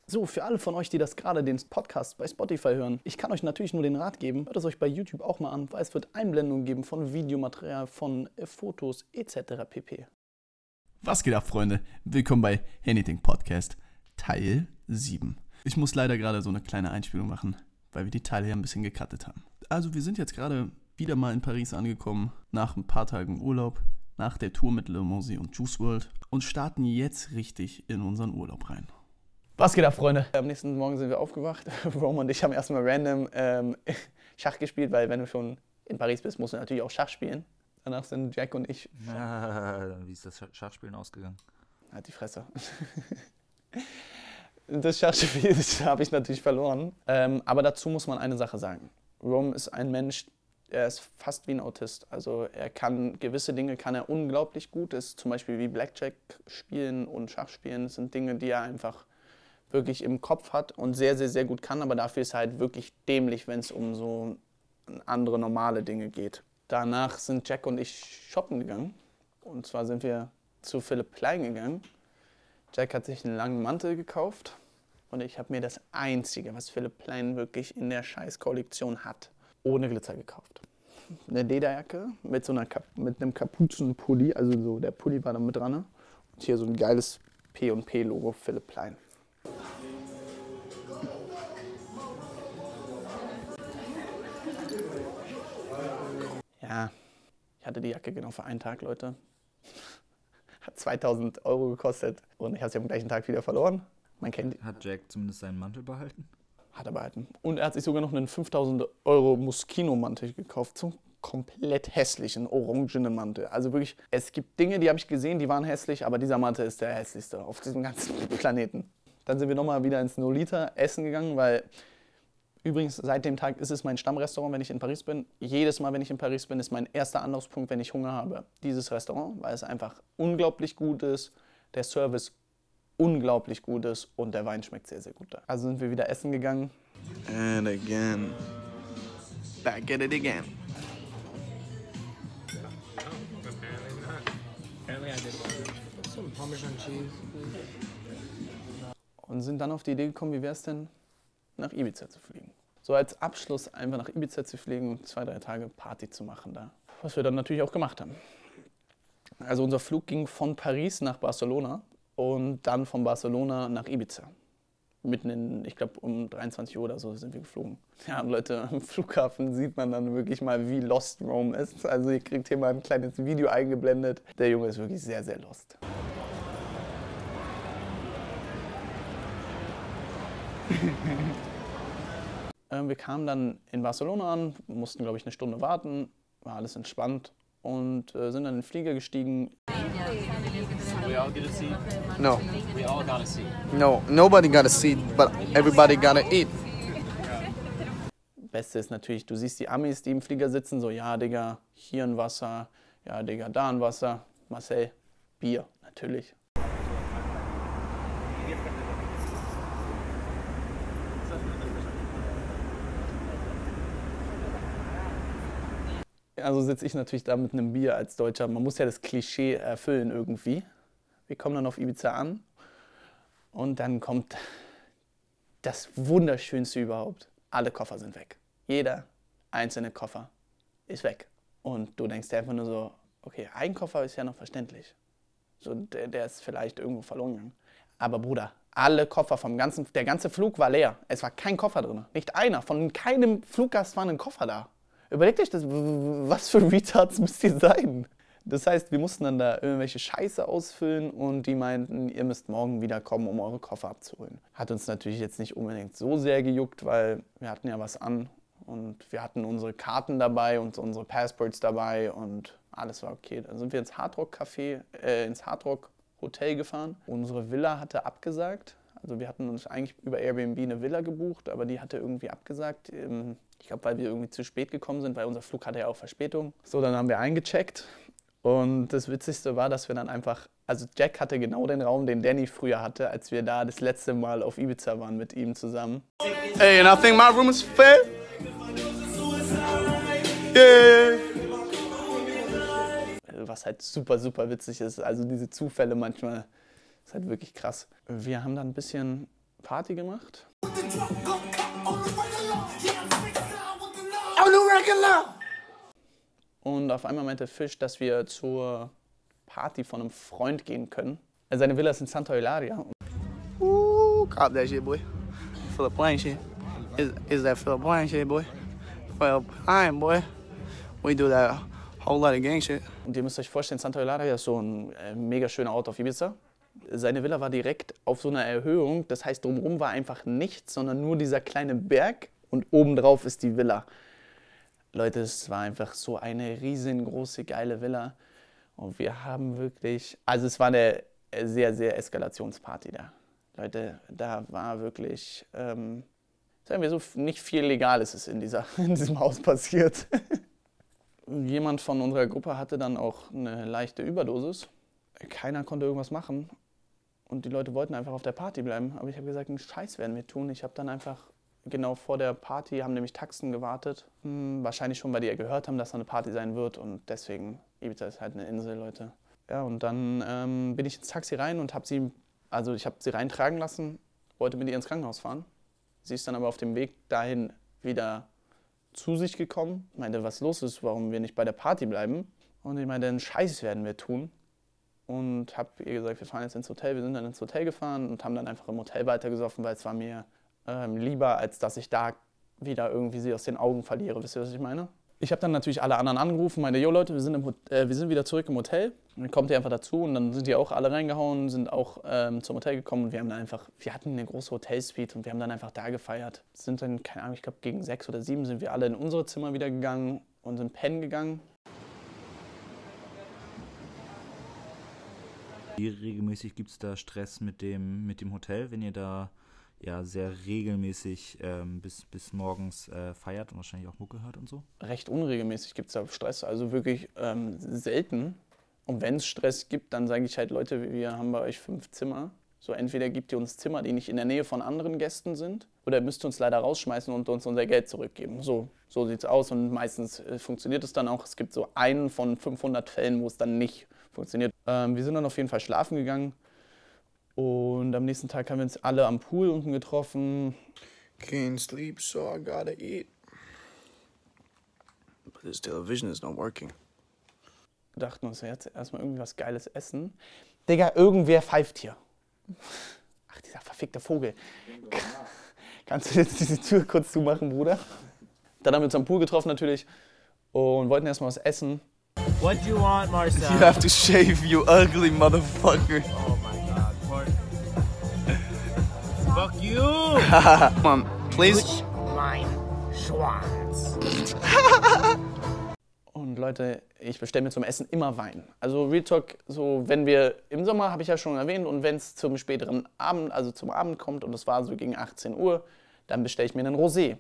So, für alle von euch, die das gerade den Podcast bei Spotify hören, ich kann euch natürlich nur den Rat geben, hört es euch bei YouTube auch mal an, weil es wird Einblendungen geben von Videomaterial, von Fotos etc. pp. Was geht ab, Freunde? Willkommen bei Anything Podcast, Teil 7. Ich muss leider gerade so eine kleine Einspielung machen, weil wir die Teile ja ein bisschen gecuttet haben. Also wir sind jetzt gerade wieder mal in Paris angekommen, nach ein paar Tagen Urlaub, nach der Tour mit Lil Mosey und Juice WRLD und starten jetzt richtig in unseren Urlaub rein. Was geht ab, Freunde? Am nächsten Morgen sind wir aufgewacht. Rome und ich haben erstmal random Schach gespielt, weil wenn du schon in Paris bist, musst du natürlich auch Schach spielen. Danach sind Jack und ich... Wie ist das Schachspielen ausgegangen? Halt die Fresse. Das Schachspiel habe ich natürlich verloren. Aber dazu muss man eine Sache sagen. Rome ist ein Mensch, er ist fast wie ein Autist. Also er kann gewisse Dinge kann er unglaublich gut. Das ist zum Beispiel wie Blackjack spielen und Schach spielen. Das sind Dinge, die er einfach wirklich im Kopf hat und sehr, sehr, sehr gut kann. Aber dafür ist er halt wirklich dämlich, wenn es um so andere normale Dinge geht. Danach sind Jack und ich shoppen gegangen. Und zwar sind wir zu Philipp Plein gegangen. Jack hat sich einen langen Mantel gekauft. Und ich habe mir das Einzige, was Philipp Plein wirklich in der Scheiß-Kollektion hat, ohne Glitzer gekauft. Eine Lederjacke mit einem Kapuzenpulli, also so der Pulli war da mit dran. Und hier so ein geiles P&P-Logo Philipp Plein. Ja, ich hatte die Jacke genau für einen Tag, Leute. Hat 2.000 € gekostet und ich habe sie am gleichen Tag wieder verloren. Man kennt die. Hat Jack zumindest seinen Mantel behalten? Hat er behalten. Und er hat sich sogar noch einen 5.000 € Moschino-Mantel gekauft. So einen komplett hässlichen, orangenen Mantel. Also wirklich, es gibt Dinge, die habe ich gesehen, die waren hässlich, aber dieser Mantel ist der hässlichste auf diesem ganzen Planeten. Dann sind wir nochmal wieder ins Nolita essen gegangen, weil übrigens seit dem Tag ist es mein Stammrestaurant, wenn ich in Paris bin. Jedes Mal, wenn ich in Paris bin, ist mein erster Anlaufspunkt, wenn ich Hunger habe, dieses Restaurant, weil es einfach unglaublich gut ist, der Service unglaublich gut ist und der Wein schmeckt sehr, sehr gut da. Also sind wir wieder essen gegangen. And again. Back at it again. Und sind dann auf die Idee gekommen, wie wäre es denn, nach Ibiza zu fliegen. So als Abschluss einfach nach Ibiza zu fliegen und 2-3 Tage Party zu machen da. Was wir dann natürlich auch gemacht haben. Also unser Flug ging von Paris nach Barcelona und dann von Barcelona nach Ibiza. Mitten in, ich glaube um 23 Uhr oder so sind wir geflogen. Ja, und Leute, am Flughafen sieht man dann wirklich mal, wie lost Rome ist. Also ihr kriegt hier mal ein kleines Video eingeblendet. Der Junge ist wirklich sehr, sehr lost. Wir kamen dann in Barcelona an, mussten, glaube ich, eine Stunde warten, war alles entspannt und sind dann in den Flieger gestiegen. We all get a seat. No. We all got a seat. No, nobody got a seat, but everybody gotta eat. Beste ist natürlich, du siehst die Amis, die im Flieger sitzen, so, ja, Digga, hier ein Wasser, ja, Digga, da ein Wasser, Marcel, Bier, natürlich. Also sitze ich natürlich da mit einem Bier als Deutscher. Man muss ja das Klischee erfüllen irgendwie. Wir kommen dann auf Ibiza an und dann kommt das Wunderschönste überhaupt. Alle Koffer sind weg. Jeder einzelne Koffer ist weg. Und du denkst dir einfach nur so, okay, ein Koffer ist ja noch verständlich. So, der ist vielleicht irgendwo verloren gegangen. Aber Bruder, alle Koffer der ganze Flug war leer. Es war kein Koffer drin. Nicht einer. Von keinem Fluggast war ein Koffer da. Überlegt euch das, was für Retards müsst ihr sein? Das heißt, wir mussten dann da irgendwelche Scheiße ausfüllen und die meinten, ihr müsst morgen wieder kommen, um eure Koffer abzuholen. Hat uns natürlich jetzt nicht unbedingt so sehr gejuckt, weil wir hatten ja was an und wir hatten unsere Karten dabei und unsere Passports dabei und alles war okay. Dann sind wir ins ins Hardrock Hotel gefahren. Unsere Villa hatte abgesagt. Also wir hatten uns eigentlich über Airbnb eine Villa gebucht, aber die hatte irgendwie abgesagt. Ich glaube, weil wir irgendwie zu spät gekommen sind, weil unser Flug hatte ja auch Verspätung. So, dann haben wir eingecheckt und das Witzigste war, dass wir dann einfach, also Jack hatte genau den Raum, den Danny früher hatte, als wir da das letzte Mal auf Ibiza waren mit ihm zusammen. Hey, and I think my room is fair. Yeah. Was halt super, super witzig ist. Also diese Zufälle manchmal ist halt wirklich krass. Wir haben dann ein bisschen Party gemacht. Und auf einmal meinte Fisch, dass wir zur Party von einem Freund gehen können. Seine Villa ist in Santa Eulalia. Cop that shit, boy. Philip Plain shit. Is that Philip Plain shit, boy? Philip Plain, boy. We do that whole lot of gang shit. Und ihr müsst euch vorstellen, Santa Eulalia ist so ein mega schöner Ort auf Ibiza. Seine Villa war direkt auf so einer Erhöhung. Das heißt, drumherum war einfach nichts, sondern nur dieser kleine Berg. Und obendrauf ist die Villa. Leute, es war einfach so eine riesengroße, geile Villa. Und wir haben wirklich, also es war eine sehr, sehr Eskalationsparty da. Leute, da war wirklich, sagen wir so, nicht viel Legales ist in diesem Haus passiert. Jemand von unserer Gruppe hatte dann auch eine leichte Überdosis. Keiner konnte irgendwas machen. Und die Leute wollten einfach auf der Party bleiben. Aber ich habe gesagt, einen Scheiß werden wir tun. Ich habe dann einfach genau vor der Party, haben nämlich Taxen gewartet. Wahrscheinlich schon, weil die ja gehört haben, dass da eine Party sein wird. Und deswegen, Ibiza ist halt eine Insel, Leute. Ja, und dann bin ich ins Taxi rein und ich habe sie reintragen lassen, wollte mit ihr ins Krankenhaus fahren. Sie ist dann aber auf dem Weg dahin wieder zu sich gekommen. Meinte, was los ist, warum wir nicht bei der Party bleiben. Und ich meinte, einen Scheiß werden wir tun. Und habe ihr gesagt, wir fahren jetzt ins Hotel. Wir sind dann ins Hotel gefahren und haben dann einfach im Hotel weitergesoffen, weil es war mir lieber, als dass ich da wieder irgendwie sie aus den Augen verliere. Wisst ihr, was ich meine? Ich habe dann natürlich alle anderen angerufen, meinte, jo Leute, wir sind wieder zurück im Hotel. Und dann kommt ihr einfach dazu und dann sind die auch alle reingehauen, sind auch zum Hotel gekommen und wir hatten eine große Hotelsuite und wir haben dann einfach da gefeiert. Sind dann, keine Ahnung, ich glaube gegen 6 oder 7 sind wir alle in unsere Zimmer wieder gegangen und sind pennen gegangen. Wie regelmäßig gibt es da Stress mit dem Hotel, wenn ihr da ja sehr regelmäßig bis morgens feiert und wahrscheinlich auch Mucke hört und so? Recht unregelmäßig gibt es da Stress, also wirklich selten. Und wenn es Stress gibt, dann sage ich halt, Leute, wir haben bei euch 5 Zimmer. So entweder gebt ihr uns Zimmer, die nicht in der Nähe von anderen Gästen sind, oder ihr müsst uns leider rausschmeißen und uns unser Geld zurückgeben. So sieht es aus und meistens funktioniert es dann auch. Es gibt so einen von 500 Fällen, wo es dann nicht funktioniert. Wir sind dann auf jeden Fall schlafen gegangen und am nächsten Tag haben wir uns alle am Pool unten getroffen. Can't sleep, so I gotta eat. But this television is not working. Wir dachten uns jetzt erstmal irgendwie was Geiles essen. Digga, irgendwer pfeift hier. Ach, dieser verfickte Vogel. Kannst du jetzt diese Tür kurz zumachen, Bruder? Dann haben wir uns am Pool getroffen natürlich und wollten erstmal was essen. What do you want, Marcel? You have to shave, you ugly motherfucker. Oh my God, Mark. Fuck you! Come on, please. Mein Schwanz. Und Leute, ich bestelle mir zum Essen immer Wein. Also Real Talk, so wenn wir im Sommer, habe ich ja schon erwähnt, und wenn es zum späteren Abend, also zum Abend kommt, und das war so gegen 18 Uhr, dann bestelle ich mir einen Rosé.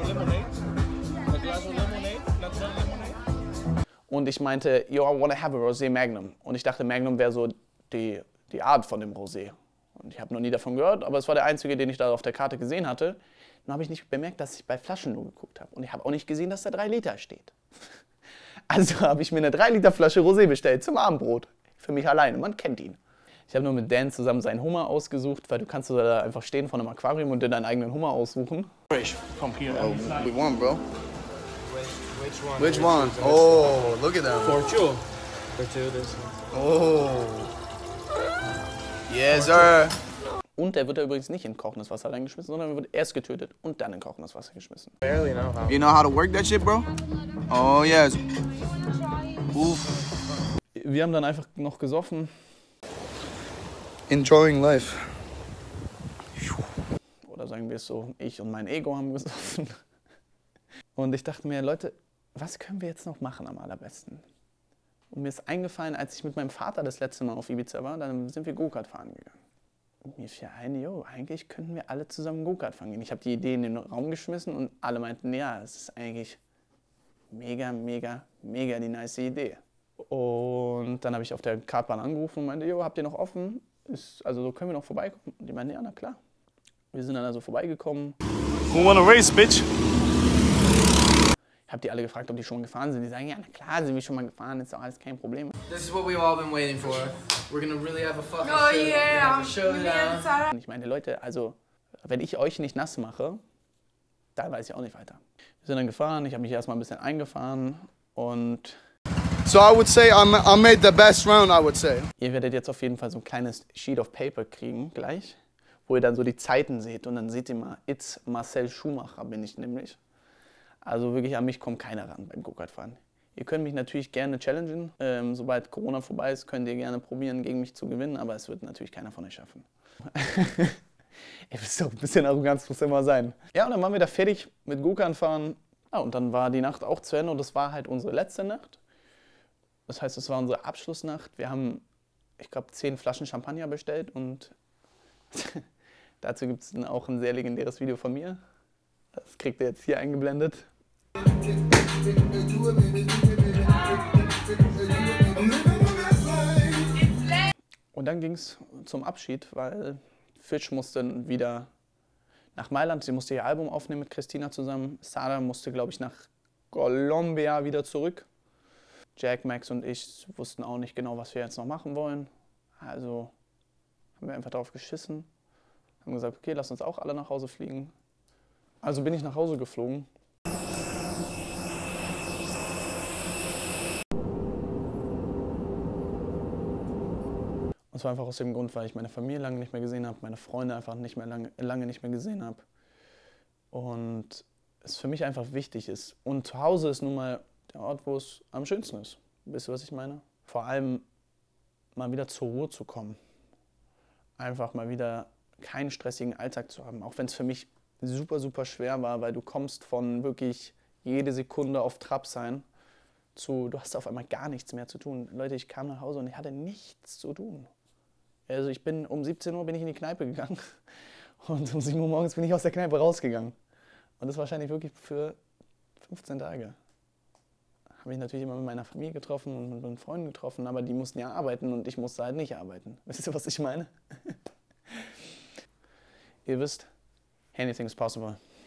Und ich meinte, yo, I wanna have a Rosé Magnum. Und ich dachte, Magnum wäre so die Art von dem Rosé. Und ich habe noch nie davon gehört, aber es war der einzige, den ich da auf der Karte gesehen hatte. Dann habe ich nicht bemerkt, dass ich bei Flaschen nur geguckt habe. Und ich habe auch nicht gesehen, dass da 3 Liter steht. Also habe ich mir eine 3 Liter Flasche Rosé bestellt zum Abendbrot. Für mich alleine, man kennt ihn. Ich habe nur mit Dan zusammen seinen Hummer ausgesucht, weil du kannst da einfach stehen vor einem Aquarium und dir deinen eigenen Hummer aussuchen. Come here. Oh, we won, bro. Which one? Oh, look at that. For two, this one. Oh. Yes, sir. Und der wird da übrigens nicht in kochendes Wasser reingeschmissen, sondern wird erst getötet und dann in kochendes Wasser geschmissen. Barely know how. You know how to work that shit, bro? Oh, yes. Oof. Wir haben dann einfach noch gesoffen. Enjoying life. Oder sagen wir es so, ich und mein Ego haben gesoffen. Und ich dachte mir, Leute, was können wir jetzt noch machen am allerbesten? Und mir ist eingefallen, als ich mit meinem Vater das letzte Mal auf Ibiza war, dann sind wir Go-Kart fahren gegangen. Und mir fiel ein, jo, eigentlich könnten wir alle zusammen Go-Kart fahren gehen. Ich habe die Idee in den Raum geschmissen und alle meinten, ja, es ist eigentlich mega, mega, mega die nice Idee. Und dann habe ich auf der Kartbahn angerufen und meinte, jo, habt ihr noch offen? Also können wir noch vorbeikommen? Und die meinten, ja, na klar. Wir sind dann also vorbeigekommen. Who wanna race, bitch? Ich habe die alle gefragt, ob die schon gefahren sind. Die sagen, ja, na klar, sind wir schon mal gefahren, ist doch alles kein Problem. This is what we've all been waiting for. We're gonna really have a fucking Oh yeah! showdown. Und ich meine, Leute, also wenn ich euch nicht nass mache, dann weiß ich auch nicht weiter. Wir sind dann gefahren, ich habe mich erstmal ein bisschen eingefahren und So I would say I made the best round, I would say. ihr werdet jetzt auf jeden Fall so ein kleines Sheet of Paper kriegen gleich, wo ihr dann so die Zeiten seht und dann seht ihr mal, it's Marcel Schumacher bin ich nämlich. Also wirklich an mich kommt keiner ran beim Go-Kart-Fahren. Ihr könnt mich natürlich gerne challengen. Sobald Corona vorbei ist, könnt ihr gerne probieren, gegen mich zu gewinnen, aber es wird natürlich keiner von euch schaffen. Ihr wisst doch, ein bisschen Arroganz muss immer sein. Ja, und dann waren wir da fertig mit Go-Kart fahren. Ja, und dann war die Nacht auch zu Ende und das war halt unsere letzte Nacht. Das heißt, es war unsere Abschlussnacht. Wir haben, ich glaube, 10 Flaschen Champagner bestellt und dazu gibt es dann auch ein sehr legendäres Video von mir. Das kriegt ihr jetzt hier eingeblendet. Und dann ging es zum Abschied, weil Fish musste wieder nach Mailand. Sie musste ihr Album aufnehmen mit Christina zusammen. Sada musste, glaube ich, nach Colombia wieder zurück. Jack, Max und ich wussten auch nicht genau, was wir jetzt noch machen wollen. Also haben wir einfach darauf geschissen. Haben gesagt, okay, lass uns auch alle nach Hause fliegen. Also bin ich nach Hause geflogen. Und zwar einfach aus dem Grund, weil ich meine Familie lange nicht mehr gesehen habe, meine Freunde einfach lange nicht mehr gesehen habe. Und es für mich einfach wichtig ist. Und zu Hause ist nun mal der Ort, wo es am schönsten ist. Wisst ihr, was ich meine? Vor allem mal wieder zur Ruhe zu kommen. Einfach mal wieder keinen stressigen Alltag zu haben. Auch wenn es für mich super, super schwer war, weil du kommst von wirklich jede Sekunde auf Trab sein zu, du hast auf einmal gar nichts mehr zu tun. Leute, ich kam nach Hause und ich hatte nichts zu tun. Also ich bin um 17 Uhr bin ich in die Kneipe gegangen und um 7 Uhr morgens bin ich aus der Kneipe rausgegangen. Und das wahrscheinlich wirklich für 15 Tage. Habe ich natürlich immer mit meiner Familie getroffen und mit meinen Freunden getroffen, aber die mussten ja arbeiten und ich musste halt nicht arbeiten. Wisst ihr, was ich meine? Ihr wisst, anything is possible.